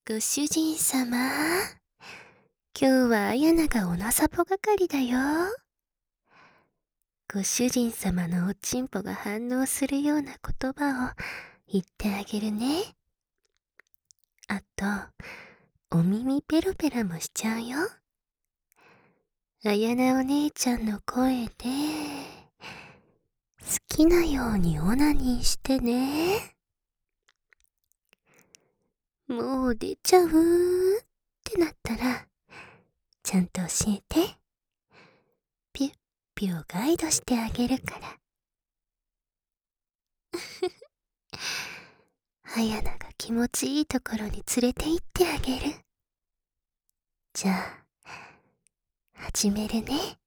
ご主人様、今日はあやながおなさぽ係だよ。ご主人様のおちんぽが反応するような言葉を言ってあげるね。あと、お耳ペロペロもしちゃうよ。あやなお姉ちゃんの声で、好きなようにオナニーしてね。もう出ちゃうってなったら、ちゃんと教えて。ピュッピュをガイドしてあげるから。はやなが気持ちいいところに連れて行ってあげる。じゃあ、始めるね。